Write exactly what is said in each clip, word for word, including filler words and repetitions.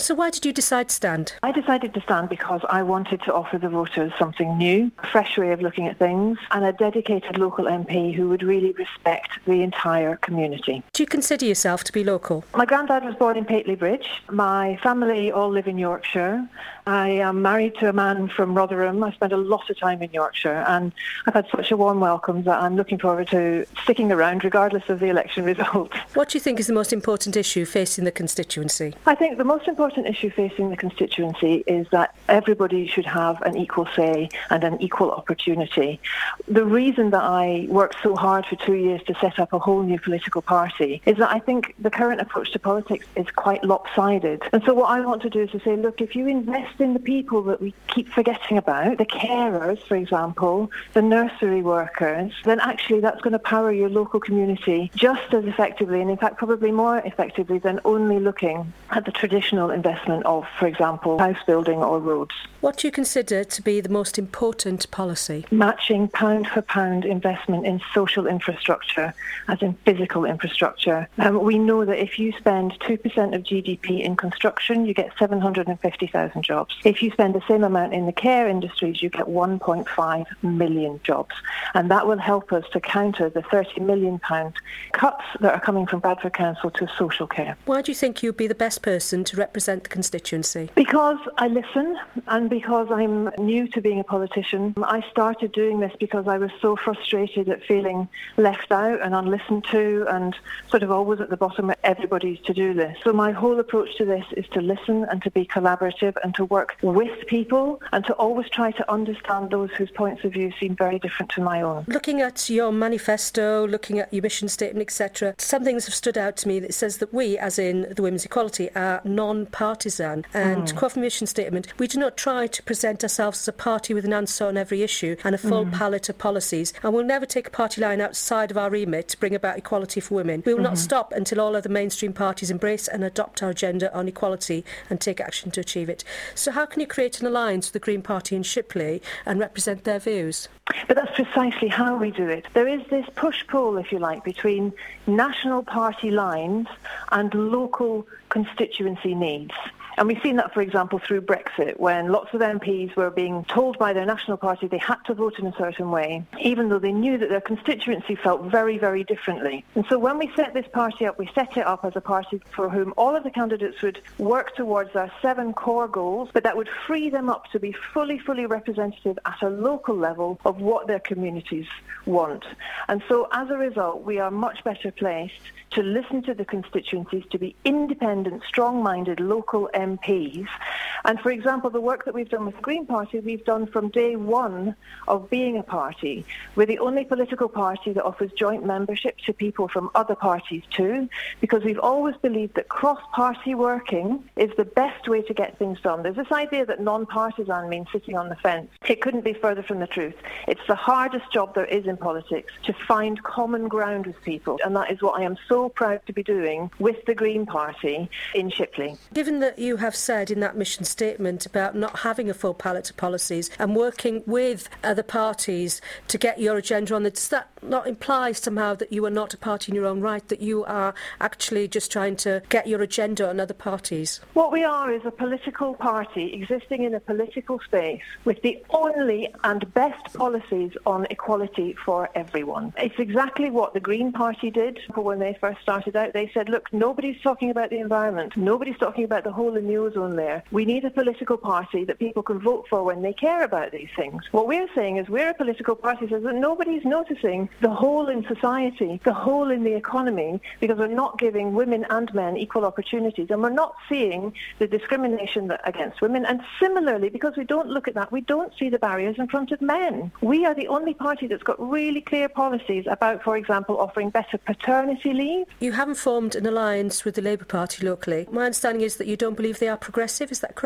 So why did you decide to stand? I decided to stand because I wanted to offer the voters something new, a fresh way of looking at things, and a dedicated local M P who would really respect the entire community. Do you consider yourself to be local? My granddad was born in Pateley Bridge. My family all live in Yorkshire. I am married to a man from Rotherham. I spent a lot of time in Yorkshire, and I've had such a warm welcome that I'm looking forward to sticking around regardless of the election result. What do you think is the most important issue facing the constituency? I think the most important issue facing the constituency is that everybody should have an equal say and an equal opportunity. The reason that I worked so hard for two years to set up a whole new political party is that I think the current approach to politics is quite lopsided. And so what I want to do is to say, look, if you invest in the people that we keep forgetting about, the carers, for example, the nursery workers, then actually that's going to power your local community just as effectively, and in fact probably more effectively than only looking at the traditional investment of, for example, house building or roads. What do you consider to be the most important policy? Matching pound for pound investment in social infrastructure, as in physical infrastructure. Um, we know that if you spend two percent of G D P in construction, you get seven hundred fifty thousand jobs. If you spend the same amount in the care industries, you get one point five million jobs. And that will help us to counter the thirty million pounds cuts that are coming from Bradford Council to social care. Why do you think you'd be the best person to represent the constituency? Because I listen, and because I'm new to being a politician. I started doing this because I was so frustrated at feeling left out and unlistened to and sort of always at the bottom of everybody's to-do list. So my whole approach to this is to listen and to be collaborative and to work with people and to always try to understand those whose points of view seem very different to my own. Looking at your manifesto, looking at your mission statement, et cetera, some things have stood out to me that says that we, as in the Women's Equality, are non-partisan. And mm. quote from mission statement, we do not try to present ourselves as a party with an answer on every issue and a full mm. palette of policies, and we'll never take a party line outside of our remit to bring about equality for women. We will mm-hmm. not stop until all other mainstream parties embrace and adopt our agenda on equality and take action to achieve it. So how can you create an alliance with the Green Party in Shipley and represent their views? But that's precisely how we do it. There is this push-pull, if you like, between national party lines and local constituency needs. And we've seen that, for example, through Brexit, when lots of M Ps were being told by their national party they had to vote in a certain way, even though they knew that their constituency felt very, very differently. And so when we set this party up, we set it up as a party for whom all of the candidates would work towards our seven core goals, but that would free them up to be fully, fully representative at a local level of what their communities want. And so as a result, we are much better placed to listen to the constituencies, to be independent, strong-minded local M Ps. And for example, the work that we've done with the Green Party, we've done from day one of being a party. We're the only political party that offers joint membership to people from other parties too, because we've always believed that cross-party working is the best way to get things done. There's this idea that non-partisan means sitting on the fence. It couldn't be further from the truth. It's the hardest job there is in politics, to find common ground with people, and that is what I am so proud to be doing with the Green Party in Shipley. Given that you have said in that mission statement about not having a full palette of policies and working with other parties to get your agenda on, does that not imply somehow that you are not a party in your own right, that you are actually just trying to get your agenda on other parties? What we are is a political party existing in a political space with the only and best policies on equality for everyone. It's exactly what the Green Party did when they first started out. They said, look, nobody's talking about the environment. Nobody's talking about the hole in the ozone layer. We need a political party that people can vote for when they care about these things. What we're saying is we're a political party that says that nobody's noticing the hole in society, the hole in the economy, because we're not giving women and men equal opportunities, and we're not seeing the discrimination that, against women. And similarly, because we don't look at that, we don't see the barriers in front of men. We are the only party that's got really clear policies about, for example, offering better paternity leave. You haven't formed an alliance with the Labour Party locally. My understanding is that you don't believe they are progressive, is that correct?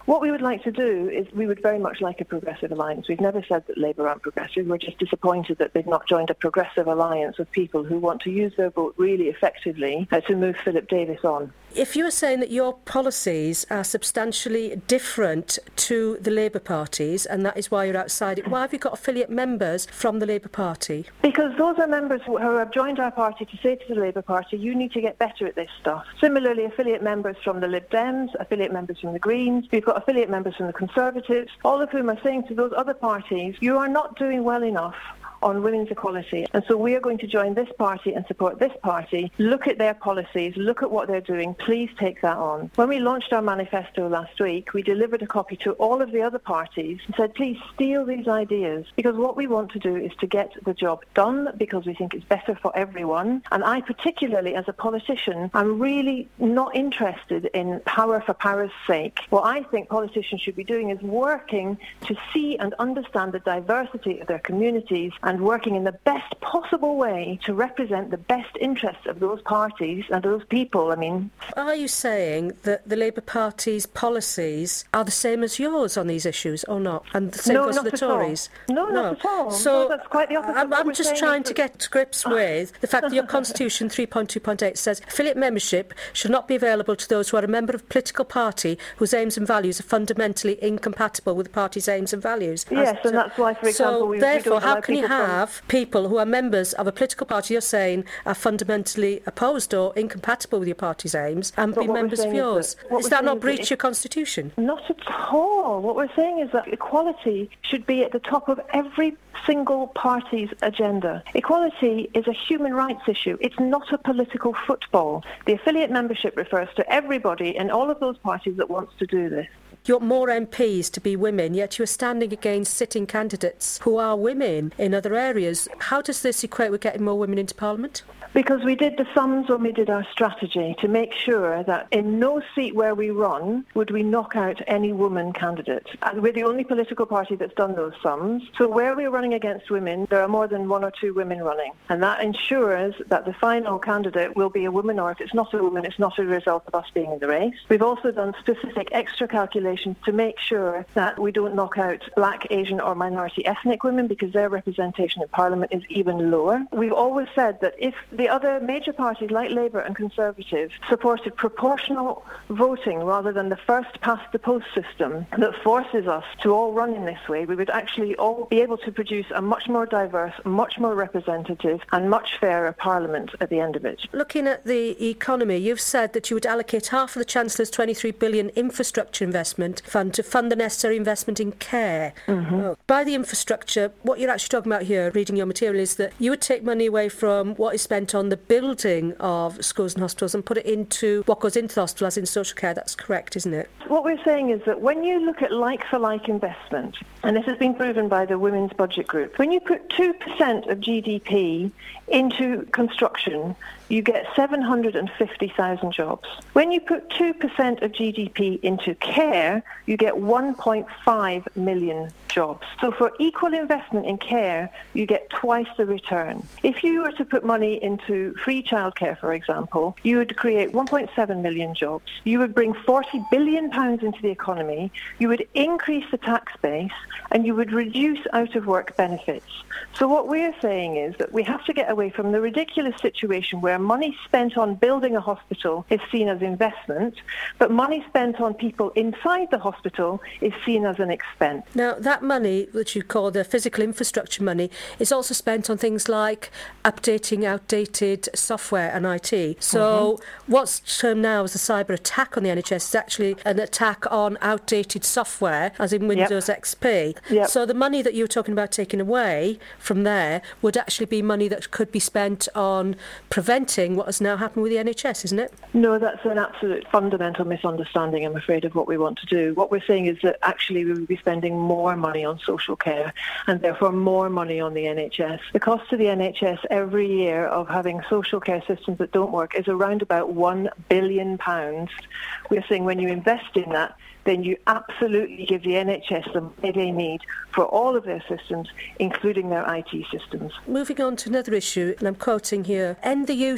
What we would like to do is we would very much like a progressive alliance. We've never said that Labour aren't progressive. We're just disappointed that they've not joined a progressive alliance of people who want to use their vote really effectively uh, to move Philip Davis on. If you were saying that your policies are substantially different to the Labour Party's, and that is why you're outside it, why have you got affiliate members from the Labour Party? Because those are members who have joined our party to say to the Labour Party, you need to get better at this stuff. Similarly, affiliate members from the Lib Dems, affiliate members from the Greens, we've got affiliate members from the Conservatives, all of whom are saying to those other parties, you are not doing well enough on women's equality. And so we are going to join this party and support this party, look at their policies, look at what they're doing, please take that on. When we launched our manifesto last week, we delivered a copy to all of the other parties and said, please steal these ideas, because what we want to do is to get the job done, because we think it's better for everyone. And I particularly, as a politician, I'm really not interested in power for power's sake. What I think politicians should be doing is working to see and understand the diversity of their communities and working in the best possible way to represent the best interests of those parties and those people, I mean. Are you saying that the Labour Party's policies are the same as yours on these issues, or not? And the same no, goes for the Tories? No, no, not at all. So no, that's quite the opposite. I'm, I'm just trying to get to grips with the fact that your Constitution three point two point eight says affiliate membership should not be available to those who are a member of a political party whose aims and values are fundamentally incompatible with the party's aims and values. Yes, and that's why, for example, so we, therefore, we don't how can you have have people who are members of a political party you're saying are fundamentally opposed or incompatible with your party's aims and but be members of yours? Is that, is that not breach your constitution? Not at all. What we're saying is that equality should be at the top of every single party's agenda. Equality is a human rights issue. It's not a political football. The affiliate membership refers to everybody in all of those parties that wants to do this. You want more M Ps to be women, yet you're standing against sitting candidates who are women in other areas. How does this equate with getting more women into Parliament? Because we did the sums when we did our strategy to make sure that in no seat where we run would we knock out any woman candidate. And we're the only political party that's done those sums. So where we're running against women, there are more than one or two women running. And that ensures that the final candidate will be a woman, or if it's not a woman, it's not a result of us being in the race. We've also done specific extra calculations to make sure that we don't knock out black, Asian or minority ethnic women, because their representation in Parliament is even lower. We've always said that if the other major parties like Labour and Conservative supported proportional voting rather than the first past the post system that forces us to all run in this way, we would actually all be able to produce a much more diverse, much more representative and much fairer Parliament at the end of it. Looking at the economy, you've said that you would allocate half of the Chancellor's twenty-three billion infrastructure investment fund to fund the necessary investment in care. Mm-hmm. Oh. By the infrastructure, what you're actually talking about here, reading your material, is that you would take money away from what is spent on the building of schools and hospitals and put it into what goes into the hospital, as in social care. That's correct, isn't it? What we're saying is that when you look at like-for-like investment, and this has been proven by the Women's Budget Group, when you put two percent of G D P into construction, you get seven hundred fifty thousand jobs. When you put two percent of G D P into care, you get one point five million jobs. So for equal investment in care, you get twice the return. If you were to put money into free childcare, for example, you would create one point seven million jobs. You would bring forty billion pounds into the economy. You would increase the tax base, and you would reduce out-of-work benefits. So what we're saying is that we have to get away from the ridiculous situation where money spent on building a hospital is seen as investment, but money spent on people inside the hospital is seen as an expense. Now, that money, which you call the physical infrastructure money, is also spent on things like updating outdated software and I T. So mm-hmm. what's termed now as a cyber attack on the N H S is actually an attack on outdated software, as in Windows yep. X P. Yep. So the money that you were talking about taking away from there would actually be money that could be spent on preventing what has now happened with the N H S, isn't it? No, that's an absolute fundamental misunderstanding, I'm afraid, of what we want to do. What we're saying is that actually we would be spending more money on social care and therefore more money on the N H S. The cost to the N H S every year of having social care systems that don't work is around about one billion pounds. We're saying when you invest in that, then you absolutely give the N H S the money they need for all of their systems, including their I T systems. Moving on to another issue, and I'm quoting here, end the use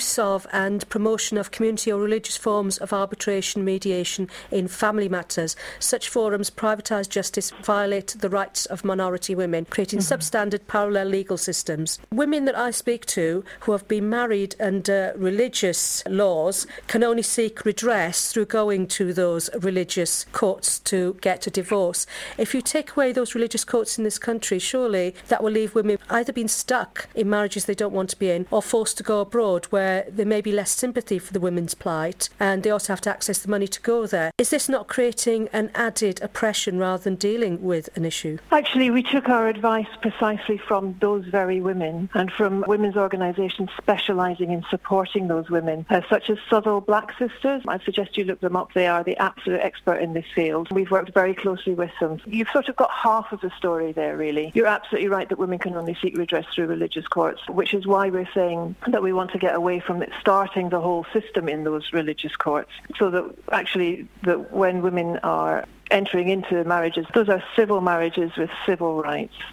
use of and promotion of community or religious forms of arbitration mediation in family matters. Such forums privatise justice, violate the rights of minority women, creating mm-hmm. substandard parallel legal systems. Women that I speak to who have been married under religious laws can only seek redress through going to those religious courts to get a divorce. If you take away those religious courts in this country, surely that will leave women either being stuck in marriages they don't want to be in or forced to go abroad where there may be less sympathy for the women's plight and they also have to access the money to go there. Is this not creating an added oppression rather than dealing with an issue? Actually, we took our advice precisely from those very women and from women's organisations specialising in supporting those women, uh, such as Southall Black Sisters. I suggest you look them up. They are the absolute expert in this field. We've worked very closely with them. You've sort of got half of the story there, really. You're absolutely right that women can only seek redress through religious courts, which is why we're saying that we want to get away from it, starting the whole system in those religious courts, so that actually that when women are entering into marriages, those are civil marriages with civil rights.